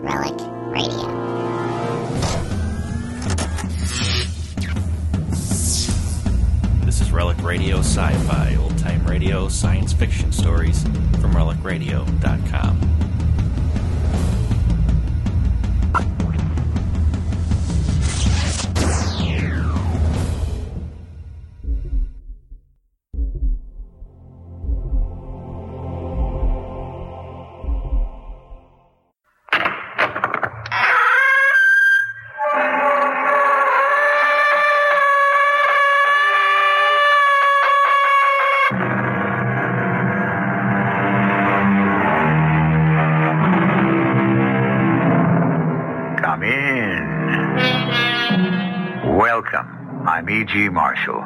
Relic Radio. This is Relic Radio Sci-Fi, old-time radio, science fiction stories from RelicRadio.com. E.G. Marshall.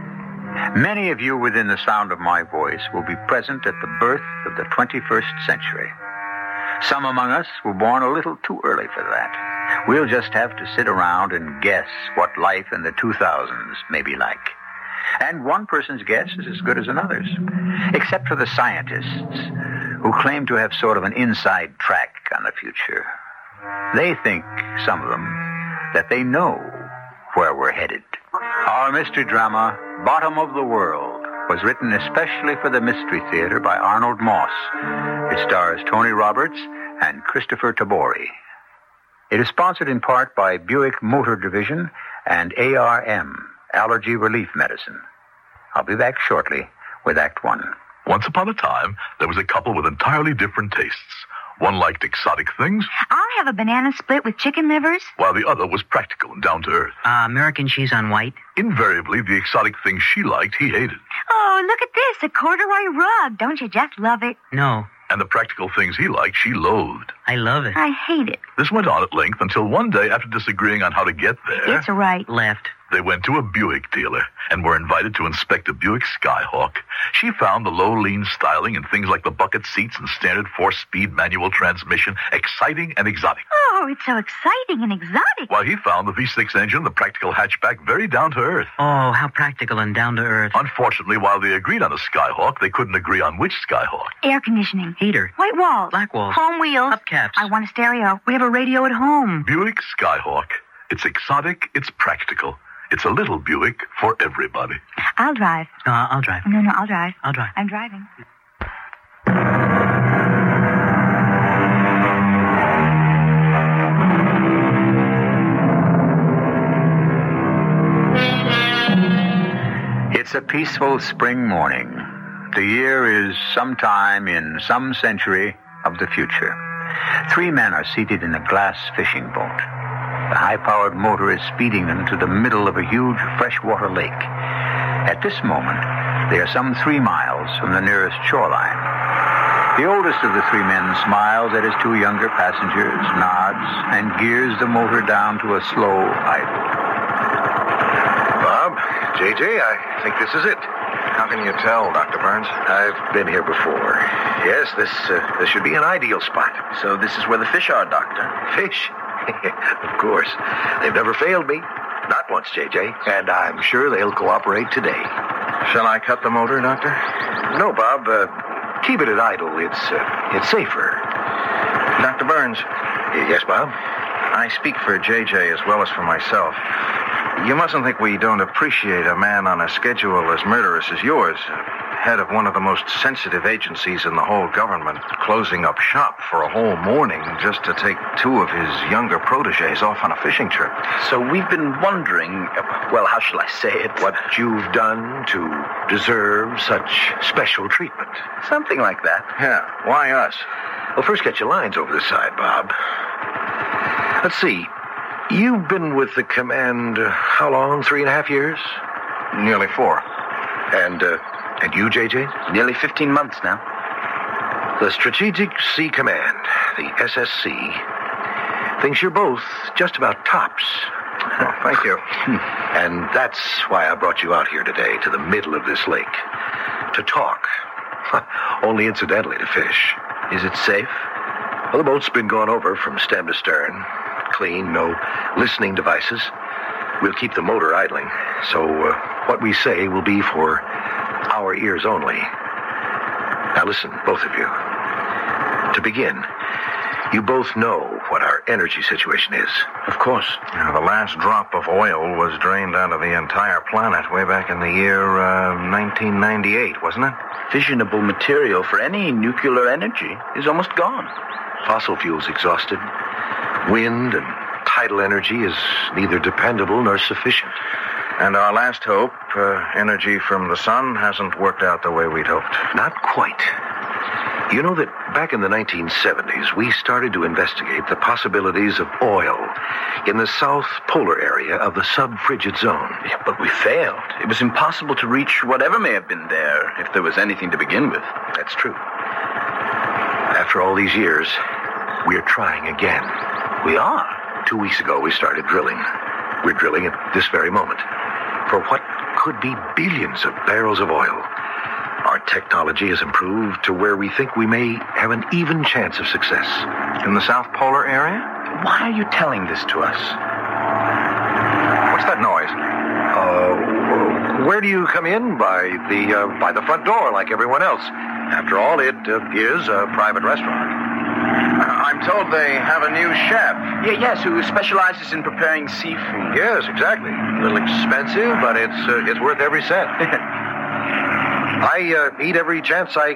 Many of you within the sound of my voice will be present at the birth of the 21st century. Some among us were born a little too early for that. We'll just have to sit around and guess what life in the 2000s may be like. And one person's guess is as good as another's, except for the scientists who claim to have sort of an inside track on the future. They think, some of them, that they know where we're headed. Our mystery drama, Bottom of the World, was written especially for the Mystery Theater by Arnold Moss. It stars Tony Roberts and Christopher Tabori. It is sponsored in part by Buick Motor Division and ARM, Allergy Relief Medicine. I'll be back shortly with Act One. Once upon a time, there was a couple with entirely different tastes. One liked exotic things. I'll have a banana split with chicken livers. While the other was practical and down to earth. American cheese on white. Invariably, the exotic things she liked, he hated. Oh, look at this, a corduroy rug. Don't you just love it? No. And the practical things he liked, she loathed. I love it. I hate it. This went on at length until one day, after disagreeing on how to get there... It's right. Left. They went to a Buick dealer and were invited to inspect a Buick Skyhawk. She found the low, lean styling and things like the bucket seats and standard 4-speed manual transmission exciting and exotic. Oh, it's so exciting and exotic. While he found the V6 engine, the practical hatchback, very down to earth. Oh, how practical and down to earth. Unfortunately, while they agreed on a Skyhawk, they couldn't agree on which Skyhawk. Air conditioning. Heater. White walls. Black walls. Home wheels. Hubcaps. I want a stereo. We have a radio at home. Buick Skyhawk. It's exotic, it's practical. It's a little Buick for everybody. I'll drive. I'll drive. No, I'll drive. I'll drive. I'm driving. It's a peaceful spring morning. The year is sometime in some century of the future. 3 men are seated in a glass fishing boat. The high-powered motor is speeding them to the middle of a huge freshwater lake. At this moment, they are some 3 miles from the nearest shoreline. The oldest of the 3 men smiles at his 2 younger passengers, nods, and gears the motor down to a slow idle. Bob, JJ, I think this is it. How can you tell, Dr. Burns? I've been here before. Yes, this should be an ideal spot. So this is where the fish are, Doctor. Fish? Of course. They've never failed me. Not once, JJ. And I'm sure they'll cooperate today. Shall I cut the motor, Doctor? No, Bob. Keep it at idle. It's safer. Dr. Burns. Yes, Bob? I speak for JJ as well as for myself. You mustn't think we don't appreciate a man on a schedule as murderous as yours, head of one of the most sensitive agencies in the whole government, closing up shop for a whole morning just to take 2 of his younger protégés off on a fishing trip. So we've been wondering, well, how shall I say it? What you've done to deserve such special treatment. Something like that. Yeah, why us? Well, first get your lines over the side, Bob. Let's see. You've been with the command, how long? 3.5 years? Nearly 4. And you, JJ? Nearly 15 months now. The Strategic Sea Command, the SSC, thinks you're both just about tops. Oh, thank you. And that's why I brought you out here today to the middle of this lake. To talk. Only incidentally to fish. Is it safe? Well, the boat's been gone over from stem to stern. Clean, no listening devices. We'll keep the motor idling. So what we say will be for our ears only. Now listen, both of you. To begin, You both know what our energy situation is. Of course. The last drop of oil was drained out of the entire planet way back in the year 1998, wasn't it? Fissionable material for any nuclear energy is almost gone. Fossil fuels exhausted. Wind and tidal energy is neither dependable nor sufficient. And our last hope, energy from the sun, hasn't worked out the way we'd hoped. Not quite. You know that back in the 1970s, we started to investigate the possibilities of oil in the south polar area of the sub-frigid zone. Yeah, but we failed. It was impossible to reach whatever may have been there, if there was anything to begin with. That's true. After all these years, we're trying again. We are? 2 weeks ago, we started drilling. We're drilling at this very moment for what could be billions of barrels of oil. Our technology has improved to where we think we may have an even chance of success. In the South Polar area? Why are you telling this to us? What's that noise? Where do you come in? By the front door, like everyone else. After all, it is a private restaurant. I'm told they have a new chef. Yes, who specializes in preparing seafood. Yes, exactly. A little expensive, but it's worth every cent. I eat every chance I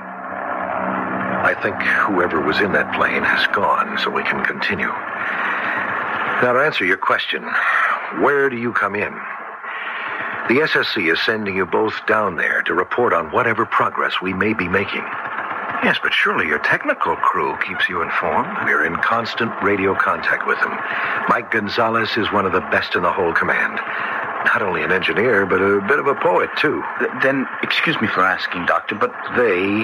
think whoever was in that plane has gone, so we can continue. Now, to answer your question, where do you come in? The SSC is sending you both down there to report on whatever progress we may be making. Yes, but surely your technical crew keeps you informed. We're in constant radio contact with them. Mike Gonzalez is one of the best in the whole command. Not only an engineer, but a bit of a poet, too. Then, excuse me for asking, Doctor, but They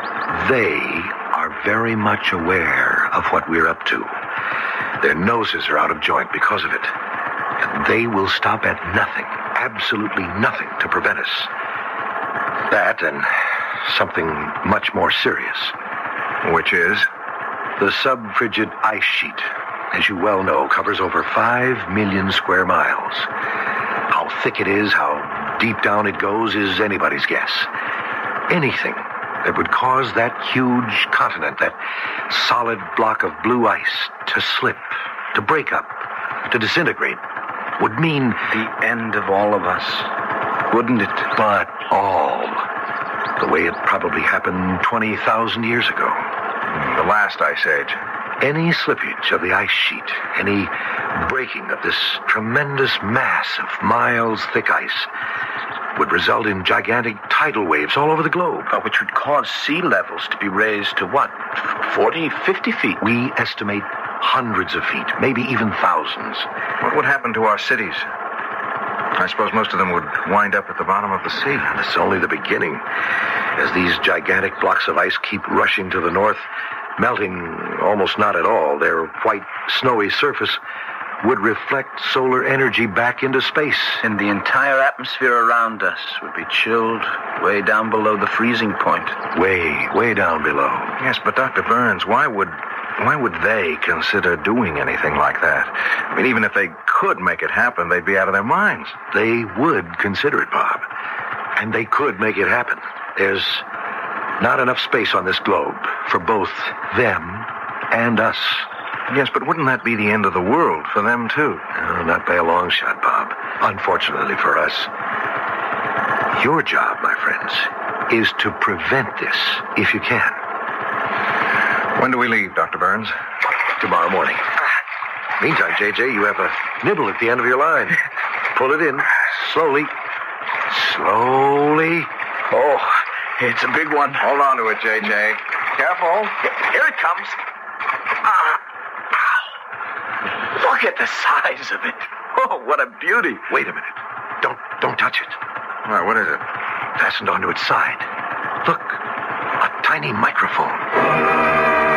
are very much aware of what we're up to. Their noses are out of joint because of it. And they will stop at nothing, absolutely nothing, to prevent us. That and something much more serious. Which is? The sub-frigid ice sheet, as you well know, covers over 5 million square miles. How thick it is, how deep down it goes, is anybody's guess. Anything that would cause that huge continent, that solid block of blue ice, to slip, to break up, to disintegrate, would mean the end of all of us, wouldn't it? But all. The way it probably happened 20,000 years ago. The last ice age. Any slippage of the ice sheet, any breaking of this tremendous mass of miles-thick ice would result in gigantic tidal waves all over the globe. Which would cause sea levels to be raised to what? 40, 50 feet? We estimate hundreds of feet, maybe even thousands. What would happen to our cities? I suppose most of them would wind up at the bottom of the sea. And it's only the beginning. As these gigantic blocks of ice keep rushing to the north, melting almost not at all, their white, snowy surface would reflect solar energy back into space. And the entire atmosphere around us would be chilled way down below the freezing point. Way down below. Yes, but Dr. Burns, why would they consider doing anything like that? I mean, even if they could make it happen, they'd be out of their minds. They would consider it, Bob. And they could make it happen. There's not enough space on this globe for both them and us. Yes, but wouldn't that be the end of the world for them, too? No, not by a long shot, Bob. Unfortunately for us. Your job, my friends, is to prevent this, if you can. When do we leave, Dr. Burns? Tomorrow morning. Meantime, J.J., you have a nibble at the end of your line. Pull it in. Slowly. Slowly. Oh, it's a big one. Hold on to it, J.J. Careful. Here it comes. Look at the size of it. Oh, what a beauty. Wait a minute. Don't touch it. All right, what is it? Fastened onto its side. Look, a tiny microphone.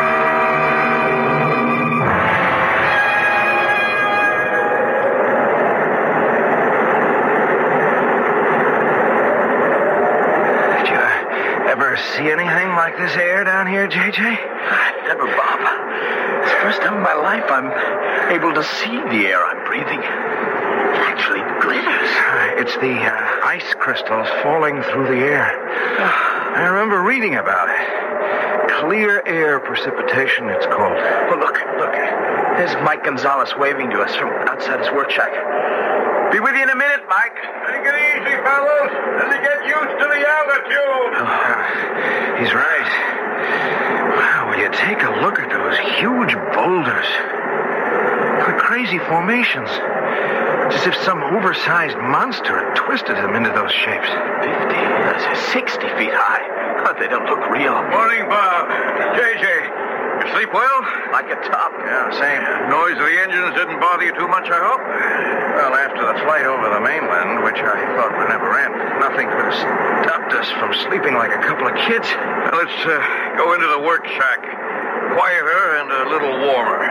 See anything like this air down here, J.J.? Never, Bob. It's the first time in my life I'm able to see the air I'm breathing. actually glitters. It's the ice crystals falling through the air. I remember reading about it. Clear air precipitation, it's called. Oh, look. There's Mike Gonzalez waving to us from outside his work shack. Be with you in a minute, Mike. Take it easy, fellows, till you get used to the altitude. He's right. Wow, will you take a look at those huge boulders? The crazy formations. It's as if some oversized monster had twisted them into those shapes. 60 feet high. Oh, they don't look real. Morning, Bob. JJ, you sleep well? Like a top. Yeah, same. Noise of the engines didn't bother you too much, I hope? Well, after the flight over the mainland, which I thought would never end, nothing could have stopped us from sleeping like a couple of kids. Now, let's go into the work shack. Quieter and a little warmer.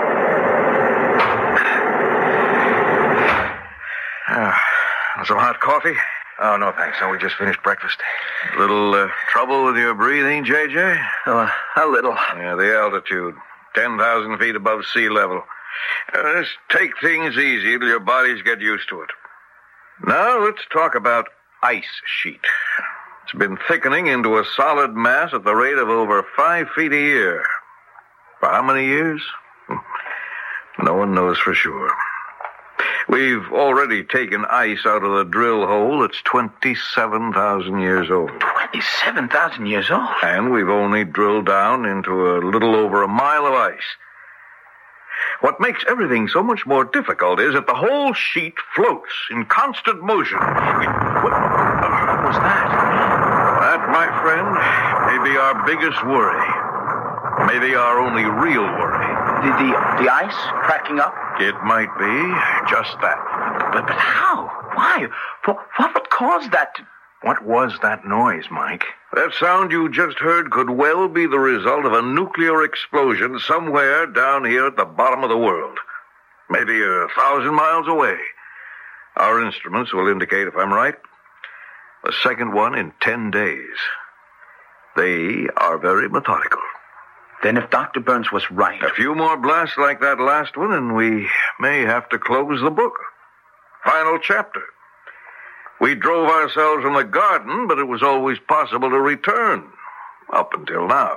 Some hot coffee? Oh, no, thanks. No, we just finished breakfast. Little trouble with your breathing, JJ? Oh, a little. Yeah, the altitude. 10,000 feet above sea level. Just take things easy till your bodies get used to it. Now, let's talk about ice sheet. It's been thickening into a solid mass at the rate of over 5 feet a year. For how many years? No one knows for sure. We've already taken ice out of the drill hole that's 27,000 years old. 27,000 years old? And we've only drilled down into a little over a mile of ice. What makes everything so much more difficult is that the whole sheet floats in constant motion. What was that? That, my friend, may be our biggest worry. Maybe our only real worry. The ice cracking up? It might be just that. But how? Why? What would cause that? What was that noise, Mike? That sound you just heard could well be the result of a nuclear explosion somewhere down here at the bottom of the world. Maybe 1,000 miles away. Our instruments will indicate if I'm right. The second one in 10 days. They are very methodical. Then if Dr. Burns was right... A few more blasts like that last one, and we may have to close the book. Final chapter. We drove ourselves from the garden, but it was always possible to return. Up until now.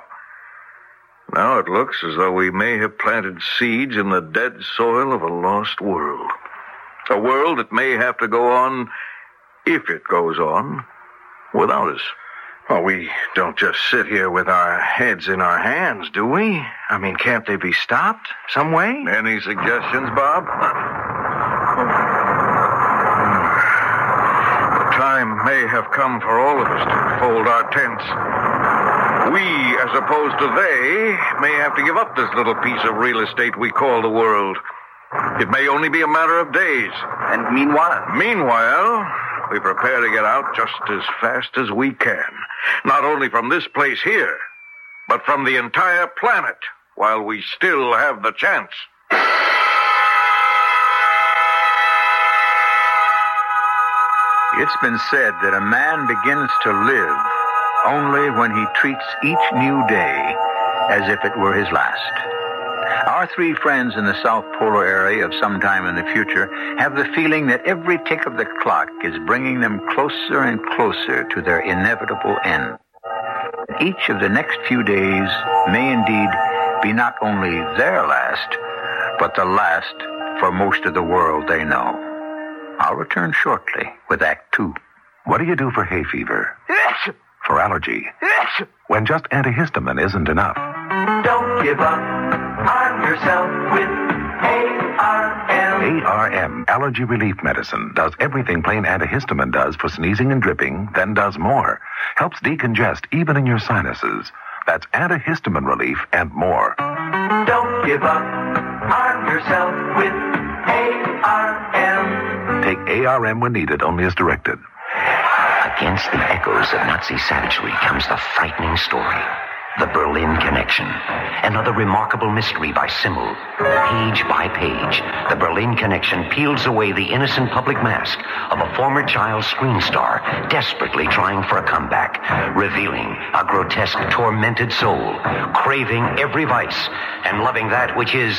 Now it looks as though we may have planted seeds in the dead soil of a lost world. A world that may have to go on, if it goes on, without us. Well, we don't just sit here with our heads in our hands, do we? I mean, can't they be stopped some way? Any suggestions, Bob? The time may have come for all of us to fold our tents. We, as opposed to they, may have to give up this little piece of real estate we call the world. It may only be a matter of days. And meanwhile? Meanwhile, we prepare to get out just as fast as we can. Not only from this place here, but from the entire planet, while we still have the chance. It's been said that a man begins to live only when he treats each new day as if it were his last. Our three friends in the South Polar area of some time in the future have the feeling that every tick of the clock is bringing them closer and closer to their inevitable end. Each of the next few days may indeed be not only their last, but the last for most of the world they know. I'll return shortly with Act 2. What do you do for hay fever? For allergy? When just antihistamine isn't enough? Don't give up on yourself with ARM. ARM, Allergy Relief Medicine, does everything plain antihistamine does for sneezing and dripping, then does more. Helps decongest even in your sinuses. That's antihistamine relief and more. Don't give up on yourself with ARM. Take ARM when needed, only as directed. Against the echoes of Nazi savagery comes the frightening story The Berlin Connection. Another remarkable mystery by Simmel. Page by page, The Berlin Connection peels away the innocent public mask of a former child screen star desperately trying for a comeback, revealing a grotesque, tormented soul, craving every vice and loving that which is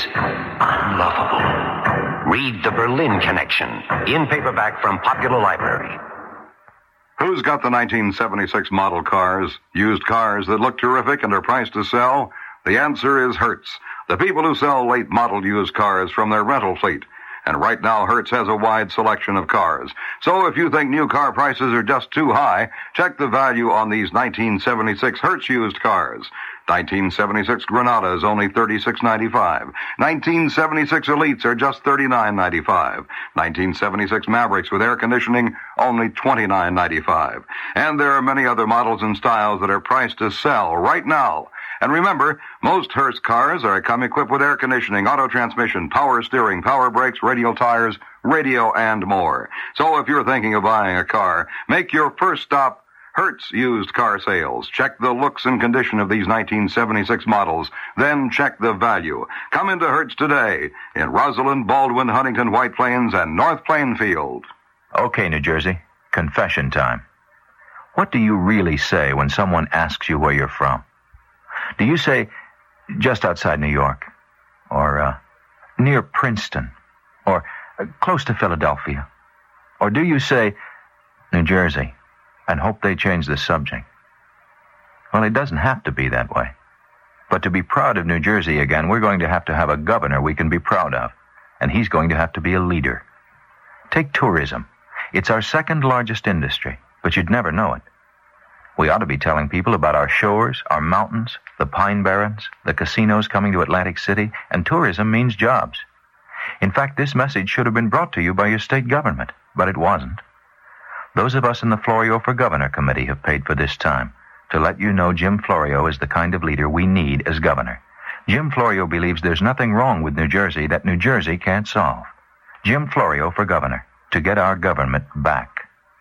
unlovable. Read The Berlin Connection in paperback from Popular Library. Who's got the 1976 model cars? Used cars that look terrific and are priced to sell? The answer is Hertz, the people who sell late model used cars from their rental fleet. And right now, Hertz has a wide selection of cars. So if you think new car prices are just too high, check the value on these 1976 Hertz used cars. 1976 Granadas only $36.95. 1976 Elites are just $39.95. 1976 Mavericks with air conditioning only $29.95. And there are many other models and styles that are priced to sell right now. And remember, most Hertz cars come equipped with air conditioning, auto transmission, power steering, power brakes, radial tires, radio, and more. So if you're thinking of buying a car, make your first stop Hertz Used Car Sales. Check the looks and condition of these 1976 models. Then check the value. Come into Hertz today in Rosalind, Baldwin, Huntington, White Plains, and North Plainfield. Okay, New Jersey. Confession time. What do you really say when someone asks you where you're from? Do you say, just outside New York? Or, near Princeton? Or, close to Philadelphia? Or do you say, New Jersey, and hope they change the subject? Well, it doesn't have to be that way. But to be proud of New Jersey again, we're going to have a governor we can be proud of. And he's going to have to be a leader. Take tourism. It's our second largest industry, but you'd never know it. We ought to be telling people about our shores, our mountains, the pine barrens, the casinos coming to Atlantic City, and tourism means jobs. In fact, this message should have been brought to you by your state government, but it wasn't. Those of us in the Florio for Governor Committee have paid for this time to let you know Jim Florio is the kind of leader we need as governor. Jim Florio believes there's nothing wrong with New Jersey that New Jersey can't solve. Jim Florio for governor, to get our government back.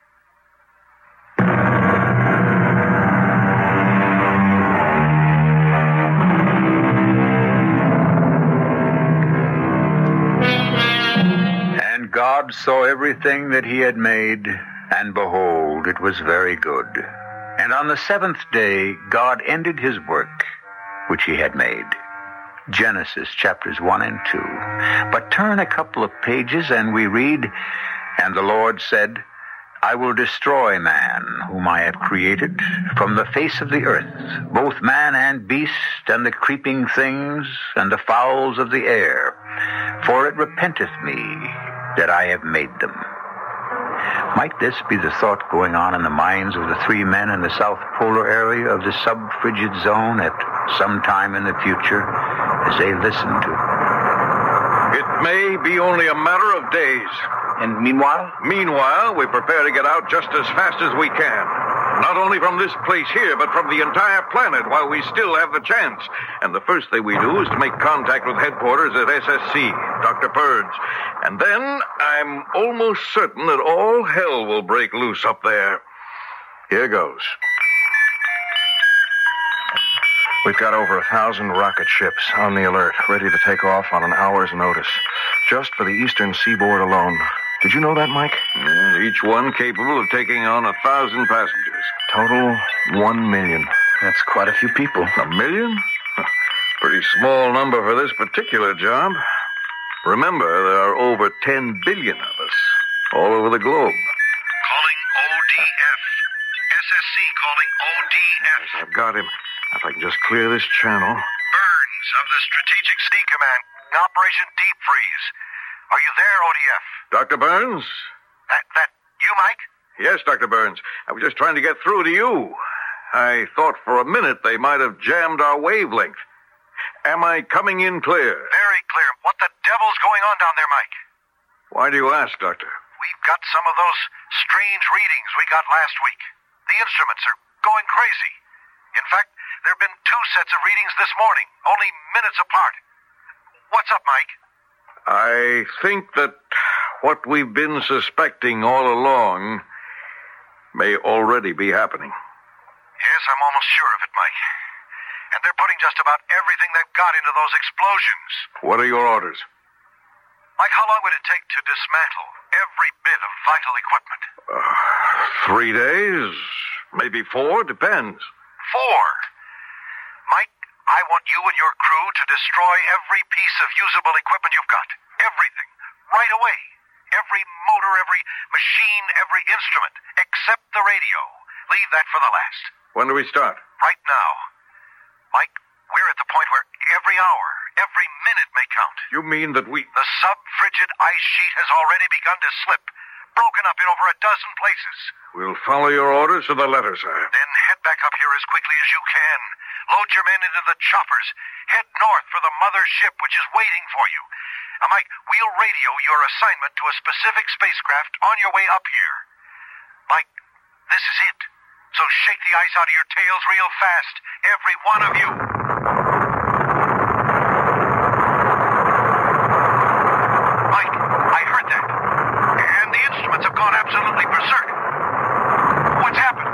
And God saw everything that he had made, and behold, it was very good. And on the seventh day, God ended his work, which he had made. Genesis chapters 1 and 2. But turn a couple of pages and we read, And the Lord said, I will destroy man, whom I have created, from the face of the earth, both man and beast, and the creeping things, and the fowls of the air. For it repenteth me that I have made them. Might this be the thought going on in the minds of the three men in the South Polar area of the sub-frigid zone at some time in the future as they listen to? It may be only a matter of days. And meanwhile? Meanwhile, we prepare to get out just as fast as we can. Not only from this place here, but from the entire planet while we still have the chance. And the first thing we do is to make contact with headquarters at SSC, Dr. Purds. And then I'm almost certain that all hell will break loose up there. Here goes. We've got over 1,000 rocket ships on the alert, ready to take off on an hour's notice, just for the eastern seaboard alone. Did you know that, Mike? Each one capable of taking on 1,000 passengers. Total 1 million. That's quite a few people. 1 million? Pretty small number for this particular job. Remember, there are over 10 billion of us all over the globe. Calling ODF. SSC calling ODF. Yes, I've got him. If I can just clear this channel. Burns of the Strategic Sea Command, Operation Deep Freeze. Are you there, ODF? Dr. Burns? That you, Mike? Yes, Dr. Burns. I was just trying to get through to you. I thought for a minute they might have jammed our wavelength. Am I coming in clear? Very clear. What the devil's going on down there, Mike? Why do you ask, Doctor? We've got some of those strange readings we got last week. The instruments are going crazy. In fact, there have been 2 sets of readings this morning, only minutes apart. What's up, Mike? I think that what we've been suspecting all along may already be happening. Yes, I'm almost sure of it, Mike. and they're putting just about everything they've got into those explosions. What are your orders? Mike, how long would it take to dismantle every bit of vital equipment? 3 days, maybe 4, depends. 4. Mike, I want you and your crew to destroy every piece of usable equipment you've got. Everything. Right away. Every motor, every machine, every instrument, except the radio. Leave that for the last. When do we start? Right now. Mike, we're at the point where every hour, every minute may count. You mean that we... The sub-frigid ice sheet has already begun to slip, broken up in over a dozen places. We'll follow your orders to the letter, sir. Then head back up here as quickly as you can. Load your men into the choppers. Head north for the mother ship, which is waiting for you. Mike, we'll radio your assignment to a specific spacecraft on your way up here. Mike, this is it. So shake the ice out of your tails real fast. Every one of you. Mike, I heard that. And the instruments have gone absolutely berserk. What's happened?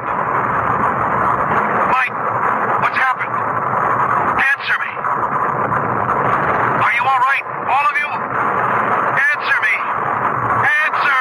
Mike, what's happened? Answer me. Are you all right? All of you? Answer me. Answer!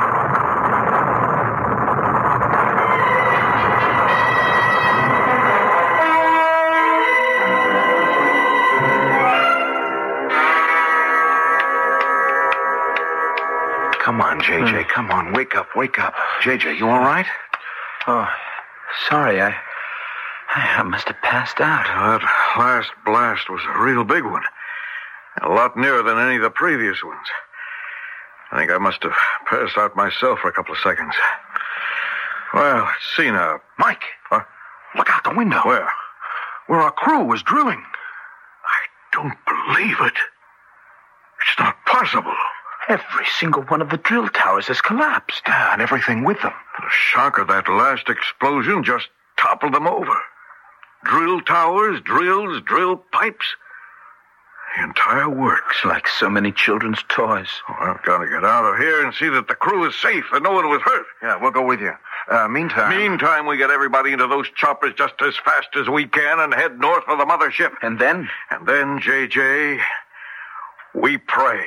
Come on, JJ. Come on. Wake up. Wake up. JJ, you all right? Oh, sorry. I must have passed out. That last blast was a real big one. A lot nearer than any of the previous ones. I think I must have passed out myself for a couple of seconds. Well, let's see now. Mike, look out the window. Where? Where our crew was drilling. I don't believe it. It's not possible. Every single one of the drill towers has collapsed. And everything with them. The shock of that last explosion just toppled them over. Drill towers, drills, drill pipes. The entire works. Like so many children's toys. Oh, I've got to get out of here and see that the crew is safe and no one was hurt. Yeah, we'll go with you. Meantime, we get everybody into those choppers just as fast as we can and head north for the mothership. And then? And then, JJ, we pray.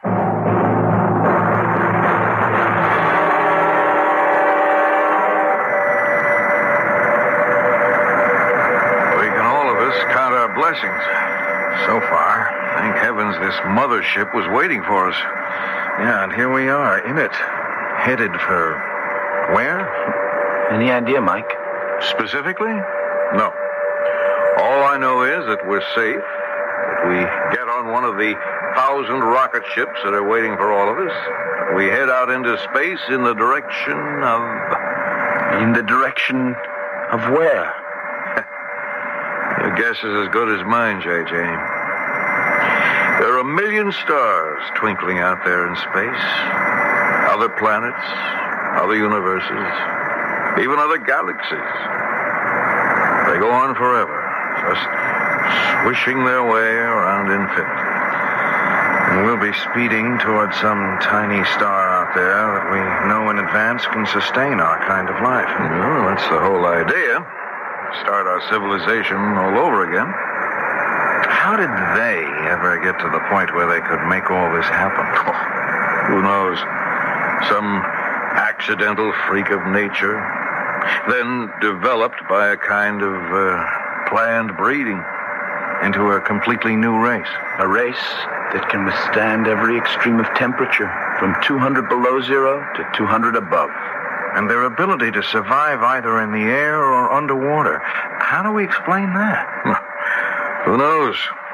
We can all of us count our blessings. So far, thank heavens this mothership was waiting for us. Yeah, and here we are, in it. Headed for... where? Any idea, Mike? Specifically? No. All I know is that we're safe, that we get on one of the 1,000 rocket ships that are waiting for all of us. We head out into space in the direction of... In the direction of where? Your guess is as good as mine, JJ. There are a million stars twinkling out there in space. Other planets, other universes, even other galaxies. They go on forever, just swishing their way around infinity. And we'll be speeding towards some tiny star out there that we know in advance can sustain our kind of life. Well, that's the whole idea. Start our civilization all over again. How did they ever get to the point where they could make all this happen? Oh, who knows? Some accidental freak of nature, then developed by a kind of planned breeding into a completely new race. A race that can withstand every extreme of temperature, from 200 below zero to 200 above. And their ability to survive either in the air or underwater. How do we explain that? Who knows?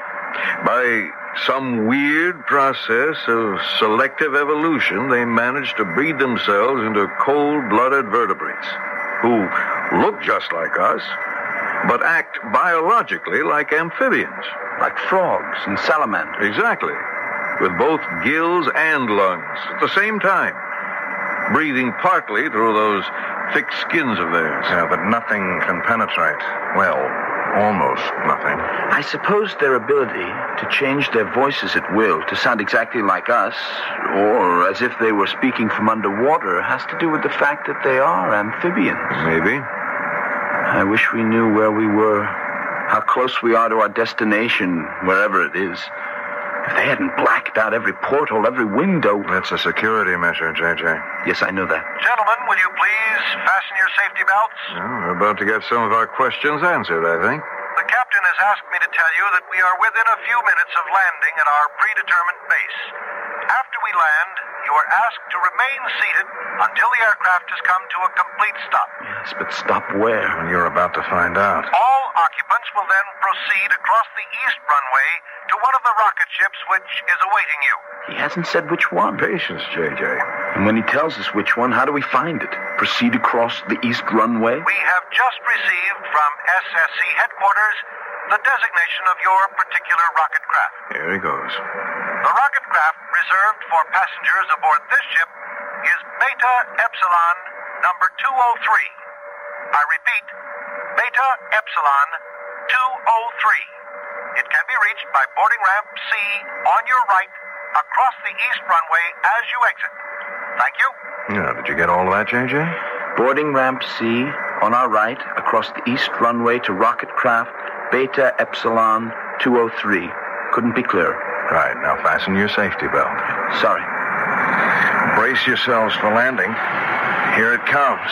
By some weird process of selective evolution, they managed to breed themselves into cold-blooded vertebrates who look just like us, but act biologically like amphibians. Like frogs and salamanders. Exactly. With both gills and lungs at the same time. Breathing partly through those thick skins of theirs. Yeah, but nothing can penetrate. Well, almost nothing. I suppose their ability to change their voices at will to sound exactly like us, or as if they were speaking from underwater, has to do with the fact that they are amphibians. Maybe. I wish we knew where we were how close we are to our destination, wherever it is. If they hadn't blacked out every porthole, every window... That's a security measure, J.J. Yes, I know that. Gentlemen, will you please fasten your safety belts? Well, we're about to get some of our questions answered, I think. The captain has asked me to tell you that we are within a few minutes of landing at our predetermined base. After we land, you are asked to remain seated until the aircraft has come to a complete stop. Yes, but stop where? Well, you're about to find out. All occupants will then proceed across the east runway to one of the rocket ships which is awaiting you. He hasn't said which one. Patience, J.J. And when he tells us which one, how do we find it? Proceed across the east runway? We have just received from SSC headquarters the designation of your particular rocket craft. Here he goes. The rocket craft reserved for passengers aboard this ship is Beta Epsilon number 203. I repeat, Beta Epsilon 203. It can be reached by boarding ramp C on your right across the east runway as you exit. Thank you. Yeah, did you get all of that, J.J.? Boarding ramp C on our right across the east runway to rocket craft Beta Epsilon 203. Couldn't be clearer. Right, now fasten your safety belt. Sorry. Brace yourselves for landing. Here it comes.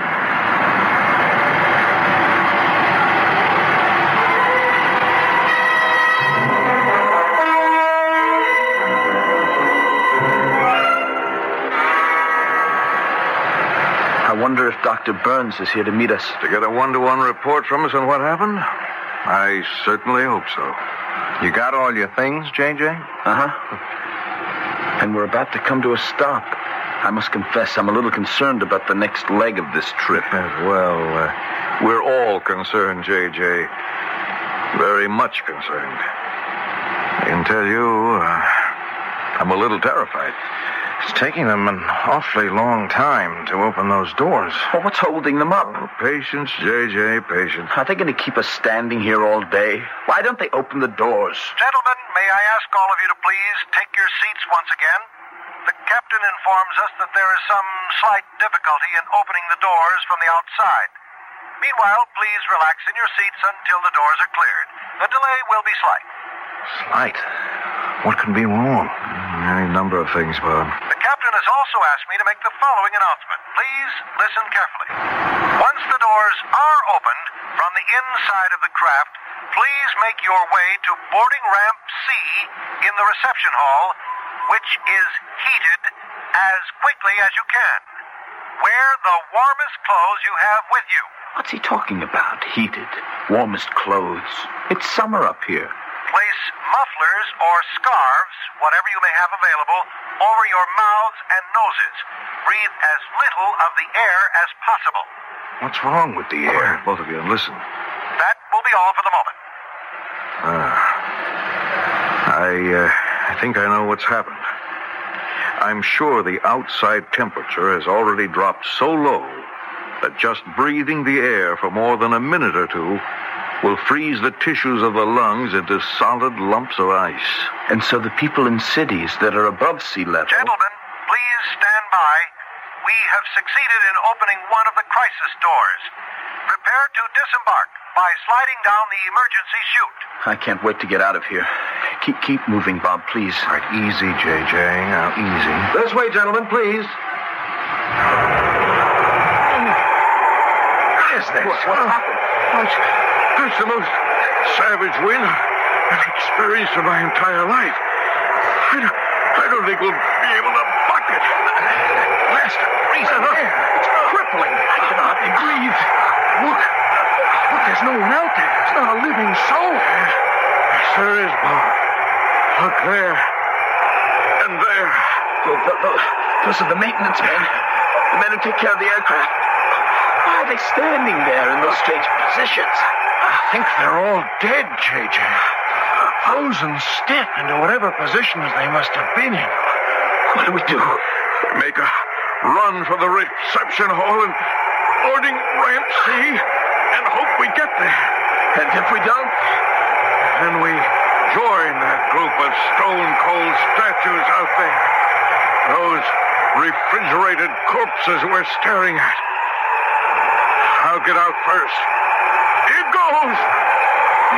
I wonder if Dr. Burns is here to meet us. To get a one-to-one report from us on what happened? I certainly hope so. You got all your things, J.J.? Uh-huh. And we're about to come to a stop. I must confess, I'm a little concerned about the next leg of this trip. Well, we're all concerned, J.J. Very much concerned. I can tell you, I'm a little terrified. It's taking them an awfully long time to open those doors. Well, what's holding them up? Oh, patience, J.J., patience. Are they going to keep us standing here all day? Why don't they open the doors? Gentlemen, may I ask all of you to please take your seats once again? The captain informs us that there is some slight difficulty in opening the doors from the outside. Meanwhile, please relax in your seats until the doors are cleared. The delay will be slight. Slight? What can be wrong? Any number of things, Bob. The captain has also asked me to make the following announcement. Please listen carefully. Once the doors are opened from the inside of the craft, please make your way to boarding ramp C in the reception hall, which is heated as quickly as you can. Wear the warmest clothes you have with you. What's he talking about? Heated, warmest clothes. It's summer up here. Place mufflers or scarves, whatever you may have available, over your mouths and noses. Breathe as little of the air as possible. What's wrong with the air? Both of you, listen. That will be all for the moment. I think I know what's happened. I'm sure the outside temperature has already dropped so low that just breathing the air for more than a minute or two will freeze the tissues of the lungs into solid lumps of ice. And so the people in cities that are above sea level... Gentlemen, please stand by. We have succeeded in opening one of the crisis doors. Prepare to disembark by sliding down the emergency chute. I can't wait to get out of here. Keep moving, Bob, please. All right, easy, J.J. Now, easy. This way, gentlemen, please. What is this? What happened? That's the most savage wind I've experienced in my entire life. I don't think we'll be able to buck it. Lester, freezing air. It's crippling. I can hardly breathe. Look, there's no one out there. It's not a living soul. Yes, there is, Bob. Look there. And there. Those are the maintenance men. The men who take care of the aircraft. Why are they standing there in those strange positions? I think they're all dead, J.J. Frozen stiff into whatever positions they must have been in. What do we do? Make a run for the reception hall and boarding ramp C and hope we get there. And if we don't? Then we join that group of stone-cold statues out there. Those refrigerated corpses we're staring at. I'll get out first. Here goes!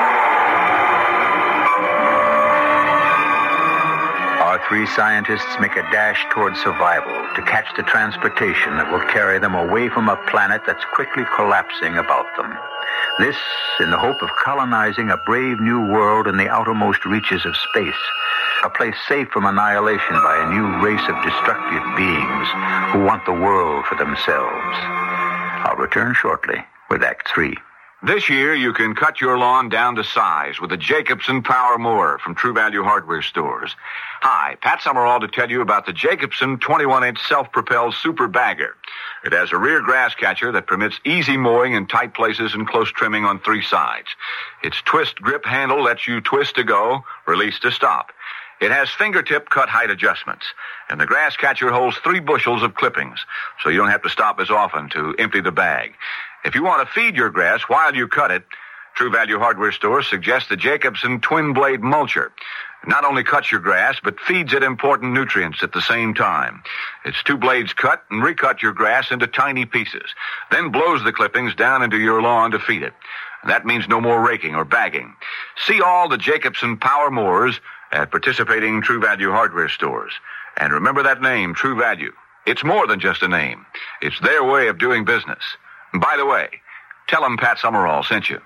three scientists make a dash toward survival to catch the transportation that will carry them away from a planet that's quickly collapsing about them. This in the hope of colonizing a brave new world in the outermost reaches of space, a place safe from annihilation by a new race of destructive beings who want the world for themselves. I'll return shortly with Act 3. This year, you can cut your lawn down to size with the Jacobson Power Mower from True Value Hardware Stores. Hi, Pat Summerall to tell you about the Jacobson 21-inch self-propelled Super Bagger. It has a rear grass catcher that permits easy mowing in tight places and close trimming on three sides. Its twist grip handle lets you twist to go, release to stop. It has fingertip cut height adjustments, and the grass catcher holds 3 bushels of clippings, so you don't have to stop as often to empty the bag. If you want to feed your grass while you cut it, True Value Hardware Stores suggests the Jacobson Twin Blade Mulcher. It not only cuts your grass, but feeds it important nutrients at the same time. Its 2 blades cut and recut your grass into tiny pieces, then blows the clippings down into your lawn to feed it. That means no more raking or bagging. See all the Jacobson Power Mowers at participating True Value Hardware Stores. And remember that name, True Value. It's more than just a name. It's their way of doing business. And by the way, tell them Pat Summerall sent you.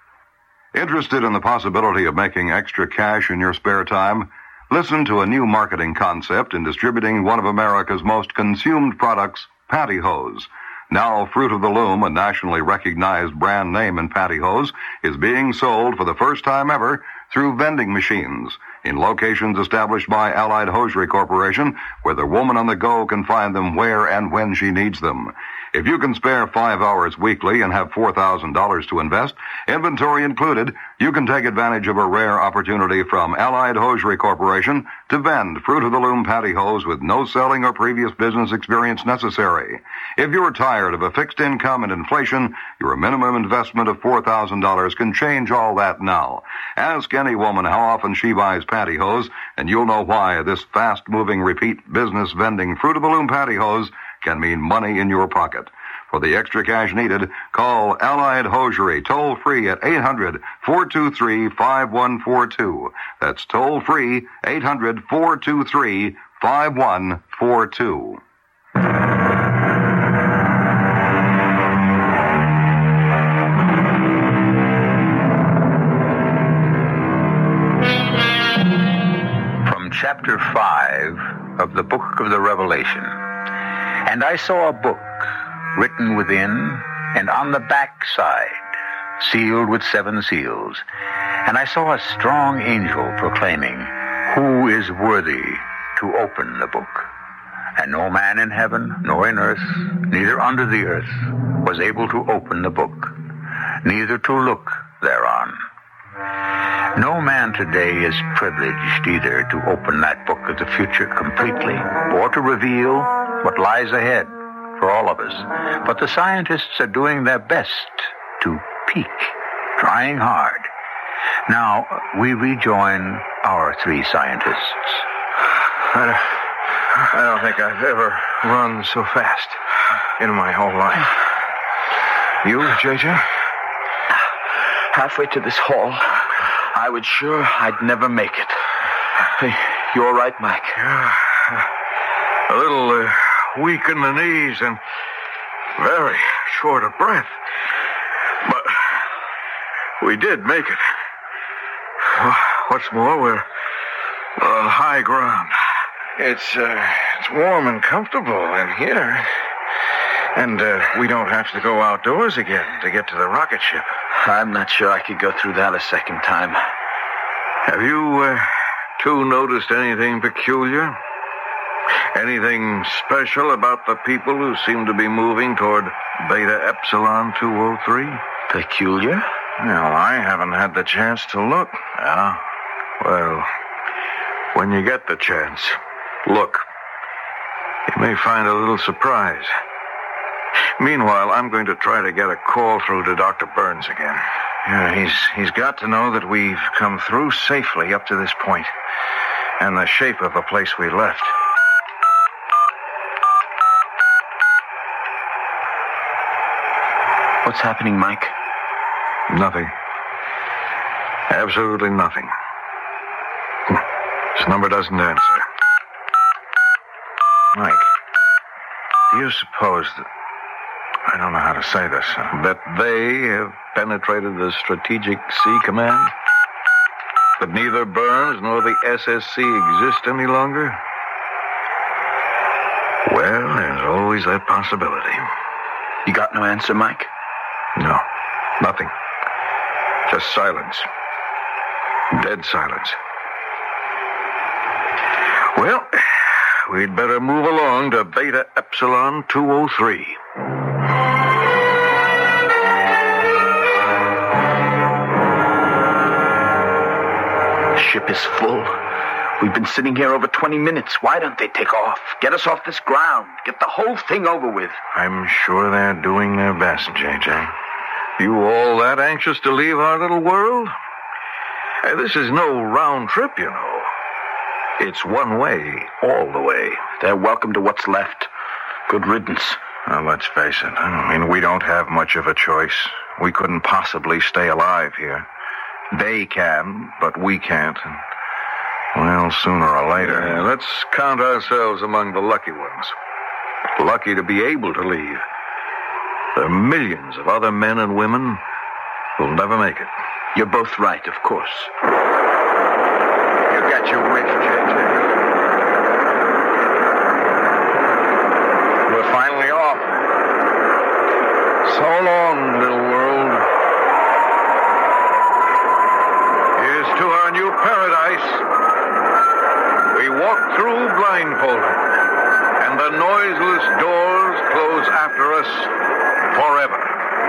Interested in the possibility of making extra cash in your spare time? Listen to a new marketing concept in distributing one of America's most consumed products, pantyhose. Now, Fruit of the Loom, a nationally recognized brand name in pantyhose, is being sold for the first time ever through vending machines in locations established by Allied Hosiery Corporation, where the woman on the go can find them where and when she needs them. If you can spare 5 hours weekly and have $4,000 to invest, inventory included, you can take advantage of a rare opportunity from Allied Hosiery Corporation to vend Fruit of the Loom pantyhose with no selling or previous business experience necessary. If you're tired of a fixed income and inflation, your minimum investment of $4,000 can change all that now. Ask any woman how often she buys pantyhose, and you'll know why this fast-moving repeat business vending Fruit of the Loom pantyhose can mean money in your pocket. For the extra cash needed, call Allied Hosiery toll-free at 800-423-5142. That's toll-free, 800-423-5142. From Chapter 5 of the Book of the Revelation. And I saw a book written within and on the back side, sealed with 7 seals. And I saw a strong angel proclaiming, "Who is worthy to open the book?" And no man in heaven, nor in earth, neither under the earth, was able to open the book, neither to look thereon. No man today is privileged either to open that book of the future completely, or to reveal what lies ahead for all of us. But the scientists are doing their best to peek, trying hard. Now, we rejoin our 3 scientists. I don't think I've ever run so fast in my whole life. You, JJ? Halfway to this hall, I was sure I'd never make it. Hey, you all right, Mike? Yeah. A little weak in the knees and very short of breath. But we did make it. What's more, we're on high ground. It's warm and comfortable in here. And we don't have to go outdoors again to get to the rocket ship. I'm not sure I could go through that a second time. Have you two noticed anything peculiar? Anything special about the people who seem to be moving toward Beta Epsilon 203? Peculiar? Well, I haven't had the chance to look. Yeah? Well, when you get the chance, look. You may find a little surprise. Meanwhile, I'm going to try to get a call through to Dr. Burns again. Yeah, he's got to know that we've come through safely up to this point, and the shape of the place we left. What's happening, Mike? Nothing. Absolutely nothing. This number doesn't answer. Do you suppose that... I don't know how to say this. That they have penetrated the Strategic Sea Command? That neither Burns nor the SSC exist any longer? Well, there's always that possibility. You got no answer, Mike? No, nothing. Just silence. Dead silence. Well, we'd better move along to Beta Epsilon 203. The ship is full. We've been sitting here over 20 minutes. Why don't they take off? Get us off this ground. Get the whole thing over with. I'm sure they're doing their best, J.J. You all that anxious to leave our little world? Hey, this is no round trip, you know. It's one way, all the way. They're welcome to what's left. Good riddance. Well, let's face it. I mean, we don't have much of a choice. We couldn't possibly stay alive here. They can, but we can't. Well, sooner or later. Yeah, let's count ourselves among the lucky ones. Lucky to be able to leave. There are millions of other men and women who'll never make it. You're both right, of course. You got your wish, J.J. We're finally off. So long, little world. Here's to our new paradise. We walk through blindfolded, and the noiseless doors close after us forever.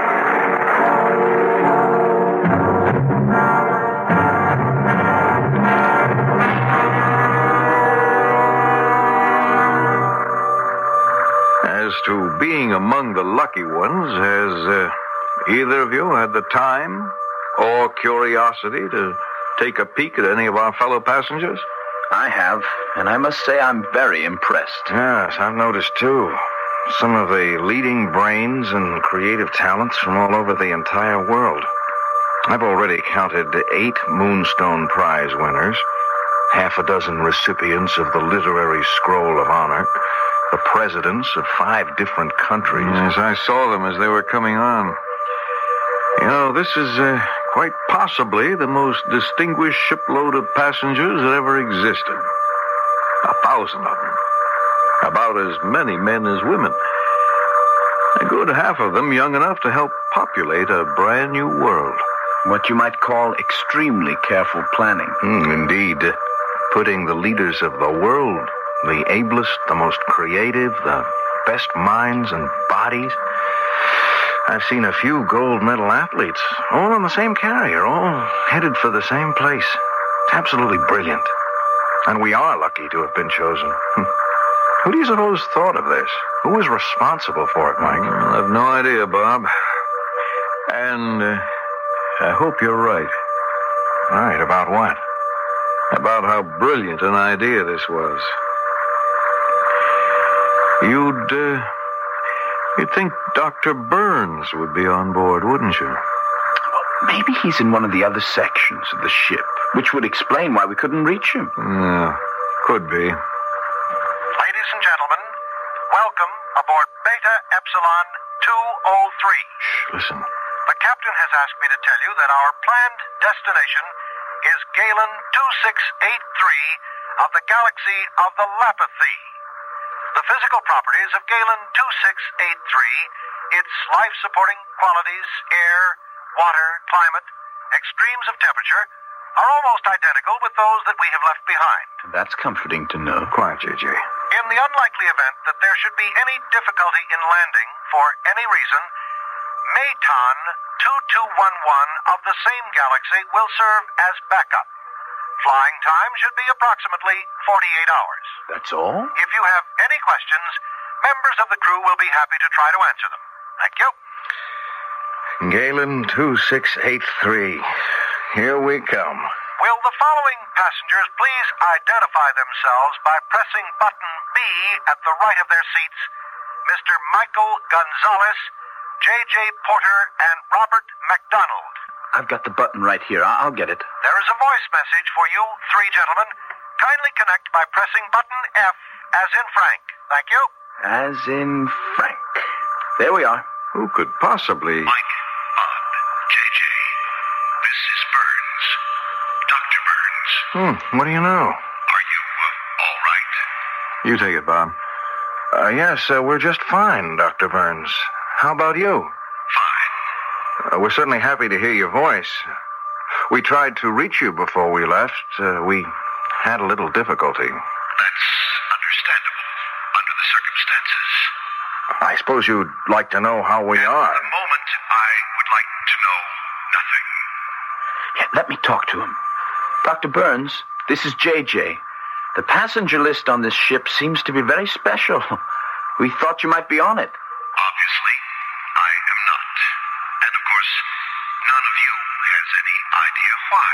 As to being among the lucky ones, has either of you had the time or curiosity to take a peek at any of our fellow passengers? I have, and I must say I'm very impressed. Yes, I've noticed, too. Some of the leading brains and creative talents from all over the entire world. I've already counted 8 Moonstone Prize winners, half a dozen recipients of the Literary Scroll of Honor, the presidents of 5 different countries. Yes, I saw them as they were coming on. You know, this is quite possibly the most distinguished shipload of passengers that ever existed. 1,000 of them. About as many men as women. A good half of them young enough to help populate a brand new world. What you might call extremely careful planning. Indeed. Putting the leaders of the world, the ablest, the most creative, the best minds and bodies. I've seen a few gold medal athletes, all on the same carrier, all headed for the same place. It's absolutely brilliant. And we are lucky to have been chosen. Who do you suppose thought of this? Who was responsible for it, Mike? I have no idea, Bob. And I hope you're right. Right, about what? About how brilliant an idea this was. You'd think Dr. Burns would be on board, wouldn't you? Maybe he's in one of the other sections of the ship, which would explain why we couldn't reach him. Yeah, could be. Ladies and gentlemen, welcome aboard Beta Epsilon 203. Shh, listen. The captain has asked me to tell you that our planned destination is Galen 2683 of the galaxy of the Lapithee. The physical properties of Galen 2683, its life-supporting qualities, air, water, climate, extremes of temperature, are almost identical with those that we have left behind. That's comforting to know. Quiet, J.J. In the unlikely event that there should be any difficulty in landing for any reason, Mayton 2211 of the same galaxy will serve as backup. Flying time should be approximately 48 hours. That's all? If you have any questions, members of the crew will be happy to try to answer them. Thank you. Galen 2683. Here we come. Will the following passengers please identify themselves by pressing button B at the right of their seats? Mr. Michael Gonzalez, J.J. Porter, and Robert MacDonald. I've got the button right here. I'll get it. There is a voice message for you, 3 gentlemen. Kindly connect by pressing button F as in Frank. Thank you. As in Frank. There we are. Who could possibly... Mike, J.J., this is Burns. Dr. Burns. What do you know? Are you, all right? You take it, Bob. Yes, we're just fine, Dr. Burns. How about you? Fine. We're certainly happy to hear your voice. We tried to reach you before we left. We had a little difficulty. That's understandable under the circumstances. I suppose you'd like to know how we are. At the moment, I would like to know nothing. Yeah, let me talk to him. Dr. Burns, this is J.J. The passenger list on this ship seems to be very special. We thought you might be on it. Obviously, I am not. And of course, none of you has any idea why.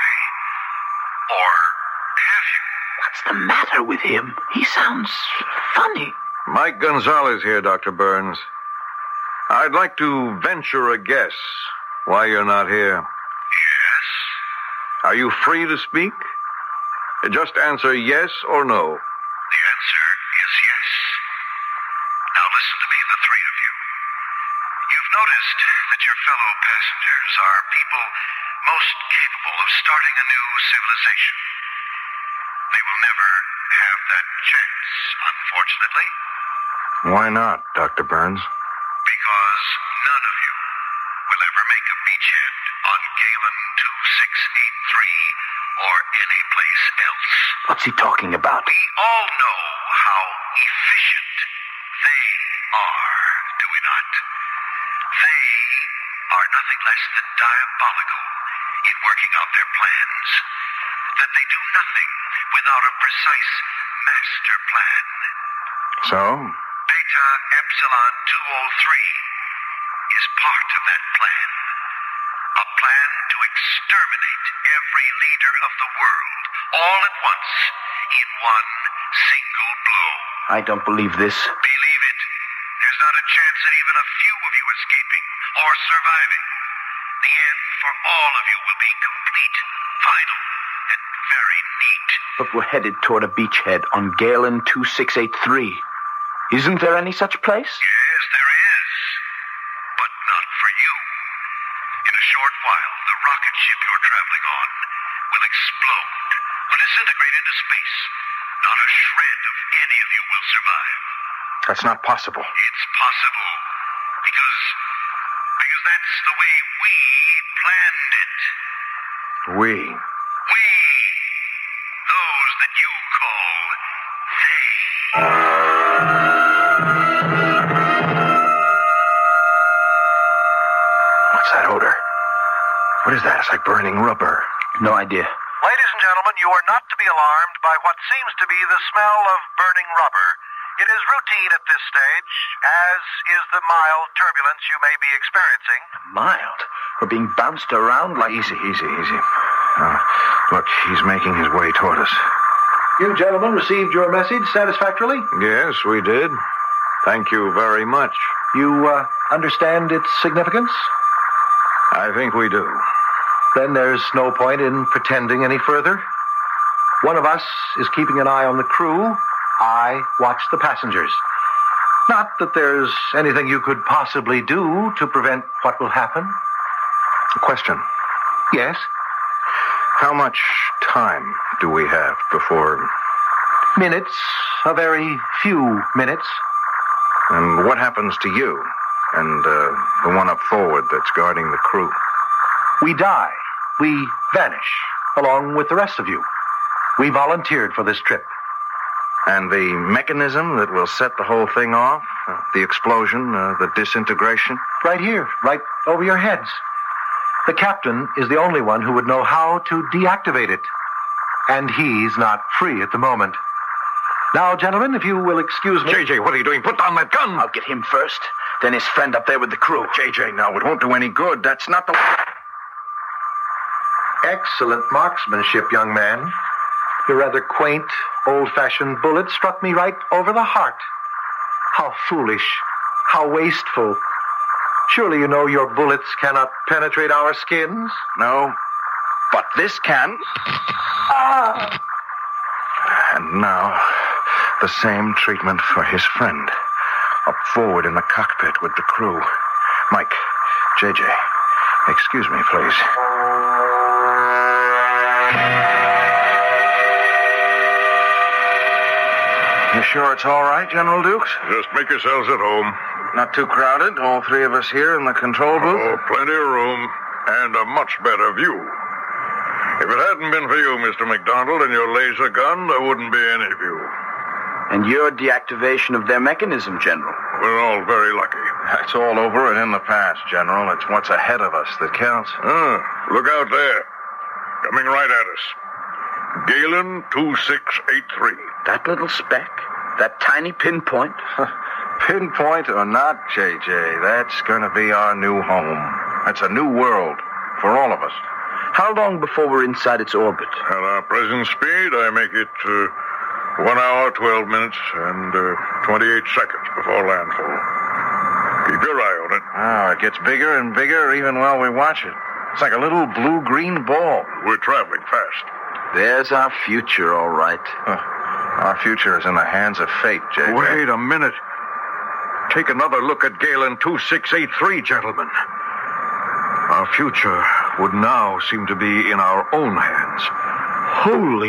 Or have you? What's the matter with him? He sounds funny. Mike Gonzalez here, Dr. Burns. I'd like to venture a guess why you're not here. Yes? Are you free to speak? Just answer yes or no. The answer is yes. Now listen to me, the three of you. You've noticed that your fellow passengers are people most capable of starting a new civilization. They will never have that chance, unfortunately. Why not, Dr. Burns? Because none of you will ever make a beachhead on Galen 2683 or any place else. What's he talking about? We all know how efficient they are, do we not? They are nothing less than diabolical in working out their plans. That they do nothing without a precise master plan. So? Beta Epsilon 203 is part of that plan. A plan to exterminate every leader of the world, all at once, in one single blow. I don't believe this. Believe it. There's not a chance at even a few of you escaping or surviving. The end for all of you will be complete, final, and very neat. But we're headed toward a beachhead on Galen 2683. Isn't there any such place? Yes, there is. But not for you. In a short while, the rocket ship you're traveling on will explode, will disintegrate into space. Not a shred of any of you will survive. That's not possible. It's possible. Because that's the way we planned it. We? We. Those that you call they. What's that odor? What is that? It's like burning rubber. No idea. Ladies and gentlemen, you are not to be alarmed by what seems to be the smell of burning rubber. It is routine at this stage, as is the mild turbulence you may be experiencing. Mild? We're being bounced around like... Easy. Look, he's making his way toward us. You gentlemen received your message satisfactorily? Yes, we did. Thank you very much. You understand its significance? I think we do. Then there's no point in pretending any further. One of us is keeping an eye on the crew. I watch the passengers. Not that there's anything you could possibly do to prevent what will happen. A question. Yes? How much time do we have before... Minutes. A very few minutes. And what happens to you and the one up forward that's guarding the crew? We die. We vanish, along with the rest of you. We volunteered for this trip. And the mechanism that will set the whole thing off? The explosion, the disintegration? Right here, right over your heads. The captain is the only one who would know how to deactivate it. And he's not free at the moment. Now, gentlemen, if you will excuse me... JJ, what are you doing? Put down that gun! I'll get him first. Then his friend up there with the crew. JJ, no, it won't do any good. That's not the... Excellent marksmanship, young man. Your rather quaint, old-fashioned bullet struck me right over the heart. How foolish. How wasteful. Surely you know your bullets cannot penetrate our skins? No, but this can. And now, the same treatment for his friend. up forward in the cockpit with the crew. Mike, JJ, excuse me, please. You sure it's all right, General Dukes? Just make yourselves at home. Not too crowded, all three of us here in the control booth? Oh, plenty of room and a much better view. If it hadn't been for you, Mr. McDonald, and your laser gun, there wouldn't be any view. And your deactivation of their mechanism, General. We're all very lucky. It's all over and in the past, General. It's what's ahead of us that counts. Look out there. Coming right at us. Galen 2683. That little speck? That tiny pinpoint? Pinpoint or not, JJ, that's going to be our new home. That's a new world for all of us. How long before we're inside its orbit? At our present speed, I make it 1 hour, 12 minutes, and 28 seconds before landfall. Keep your eye on it. Oh, it gets bigger and bigger even while we watch it. It's like a little blue-green ball. We're traveling fast. There's our future, all right. Our future is in the hands of fate, JJ. Wait a minute. Take another look at Galen 2683, gentlemen. Our future would now seem to be in our own hands. Holy...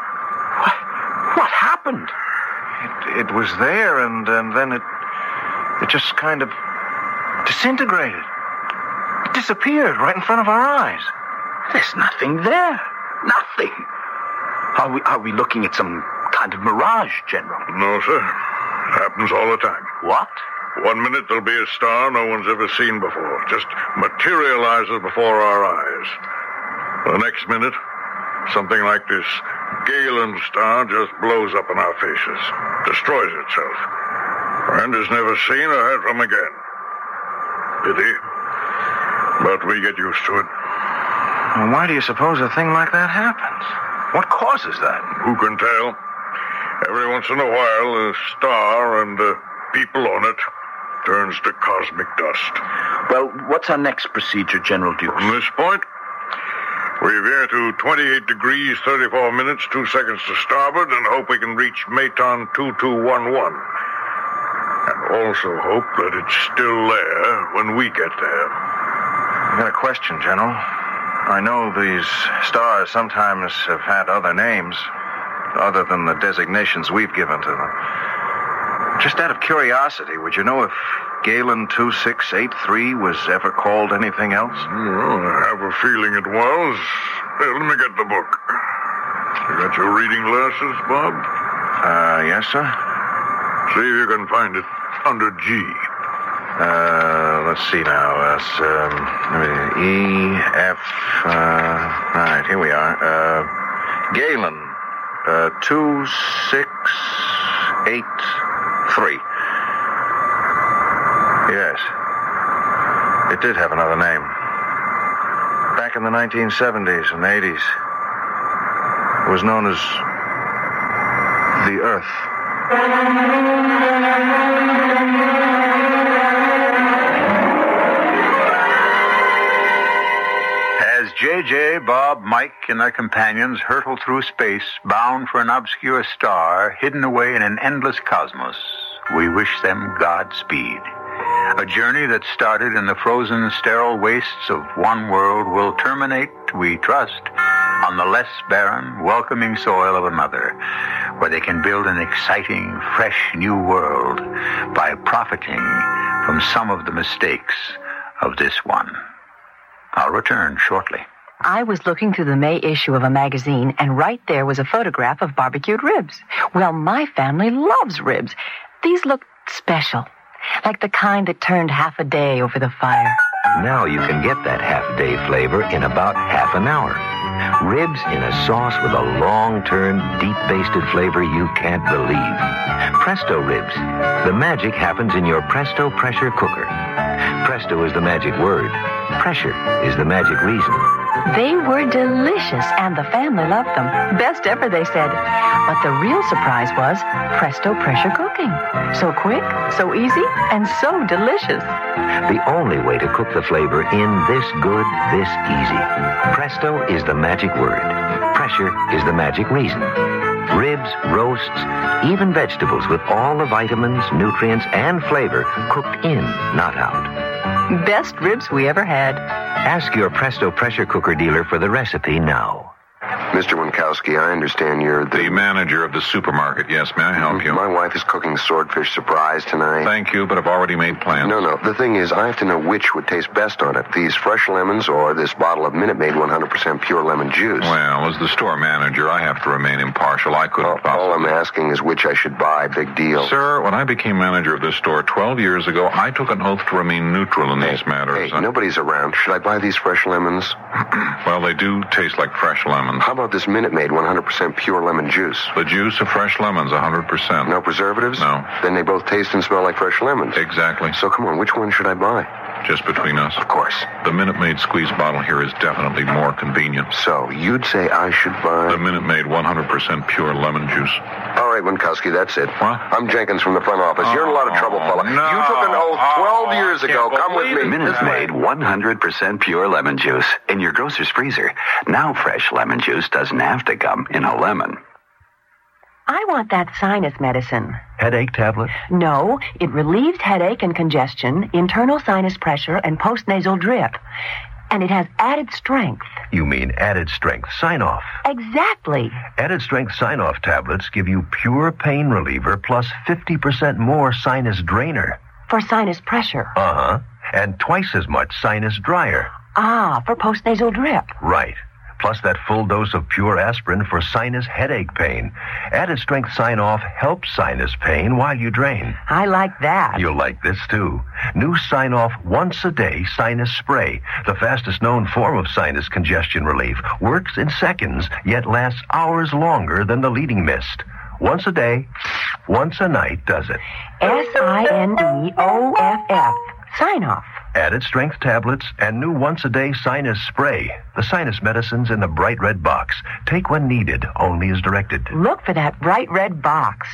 What happened? It was there, and then it just kind of disintegrated. It disappeared right in front of our eyes. There's nothing there. Nothing. Are we looking at some kind of mirage, General? No, sir. It happens all the time. What? 1 minute there'll be a star no one's ever seen before. Just materializes before our eyes. The next minute, something like this Galen star just blows up in our faces. Destroys itself. And is never seen or heard from again. Pity. But we get used to it. Well, why do you suppose a thing like that happens? What causes that? Who can tell? Every once in a while, a star and the people on it turns to cosmic dust. Well, what's our next procedure, General Dukes? From this point, we veer to 28 degrees, 34 minutes, 2 seconds to starboard, and hope we can reach Maton 2211. And also hope that it's still there when we get there. I got a question, General. I know these stars sometimes have had other names, other than the designations we've given to them. Just out of curiosity, would you know if Galen 2683 was ever called anything else? Well, I have a feeling it was. Here, let me get the book. You got your reading glasses, Bob? Yes, sir. See if you can find it under G. Let's see now. E, F, right, here we are. Galen, 2683. Yes. It did have another name. Back in the 1970s and 80s, it was known as the Earth. As J.J., Bob, Mike, and their companions hurtle through space, bound for an obscure star hidden away in an endless cosmos, we wish them Godspeed. A journey that started in the frozen, sterile wastes of one world will terminate, we trust, on the less barren, welcoming soil of another, where they can build an exciting, fresh new world by profiting from some of the mistakes of this one. I'll return shortly. I was looking through the May issue of a magazine, and right there was a photograph of barbecued ribs. Well, my family loves ribs. These look special, like the kind that turned half a day over the fire. Now you can get that half-day flavor in about half an hour. Ribs in a sauce with a long-turned, deep-basted flavor you can't believe. Presto Ribs. The magic happens in your Presto pressure cooker. Presto is the magic word. Pressure is the magic reason. They were delicious, and the family loved them. Best ever, they said. But the real surprise was Presto pressure cooking. So quick, so easy, and so delicious. The only way to cook the flavor in this good, this easy. Presto is the magic word. Pressure is the magic reason. Ribs, roasts, even vegetables with all the vitamins, nutrients, and flavor cooked in, not out. Best ribs we ever had. Ask your Presto pressure cooker dealer for the recipe now. Mr. Winkowski, I understand you're The manager of the supermarket. Yes, may I help you? My wife is cooking swordfish surprise tonight. Thank you, but I've already made plans. No. The thing is, I have to know which would taste best on it. These fresh lemons or this bottle of Minute Maid 100% pure lemon juice. Well, as the store manager, I have to remain impartial. I couldn't possibly... All I'm asking is which I should buy. Big deal. Sir, when I became manager of this store 12 years ago, I took an oath to remain neutral in these matters. Hey, nobody's around. Should I buy these fresh lemons? Well, they do taste like fresh lemons. How about this Minute Maid 100% pure lemon juice? The juice of fresh lemons, 100%. No preservatives? No. Then they both taste and smell like fresh lemons. Exactly. So come on, which one should I buy? Just between us. Of course. The Minute Maid squeeze bottle here is definitely more convenient. So, you'd say I should buy... The Minute Maid 100% pure lemon juice. All right, Winkowski, that's it. What? I'm Jenkins from the front office. You're in a lot of trouble, fella. No. You took an oath 12 years ago. Come with me. Minute Maid 100% pure lemon juice in your grocer's freezer. Now fresh lemon juice doesn't have to come in a lemon. I want that sinus medicine. Headache tablet? No, it relieves headache and congestion, internal sinus pressure, and postnasal drip. And it has added strength. You mean added strength sign-off? Exactly. Added strength sign-off tablets give you pure pain reliever plus 50% more sinus drainer. For sinus pressure. Uh-huh. And twice as much sinus dryer. Ah, for postnasal drip. Right. Plus that full dose of pure aspirin for sinus headache pain. Added strength sign-off helps sinus pain while you drain. I like that. You'll like this, too. New sign-off once-a-day sinus spray. The fastest known form of sinus congestion relief. Works in seconds, yet lasts hours longer than the leading mist. Once a day, once a night does it. SINEOFF. Sign-off. Added strength tablets and new once-a-day sinus spray. The sinus medicines in the bright red box. Take when needed, only as directed. Look for that bright red box.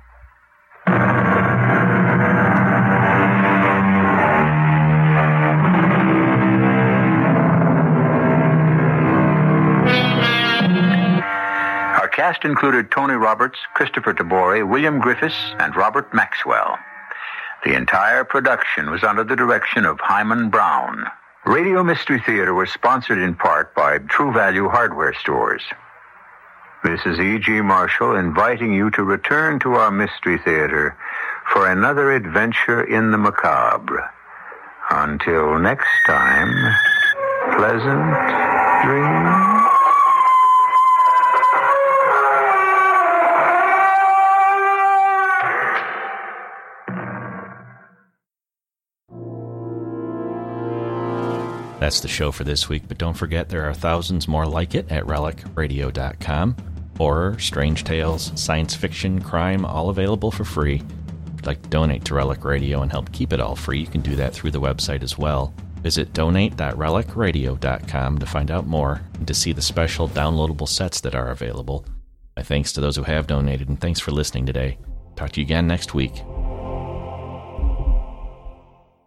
Our cast included Tony Roberts, Christopher Tabori, William Griffiths, and Robert Maxwell. The entire production was under the direction of Hyman Brown. Radio Mystery Theater was sponsored in part by True Value Hardware Stores. This is E.G. Marshall inviting you to return to our Mystery Theater for another adventure in the macabre. Until next time, pleasant dreams. That's the show for this week, but don't forget there are thousands more like it at relicradio.com. Horror, strange tales, science fiction, crime, all available for free. If you'd like to donate to Relic Radio and help keep it all free, you can do that through the website as well. Visit donate.relicradio.com to find out more and to see the special downloadable sets that are available. My thanks to those who have donated, and thanks for listening today. Talk to you again next week.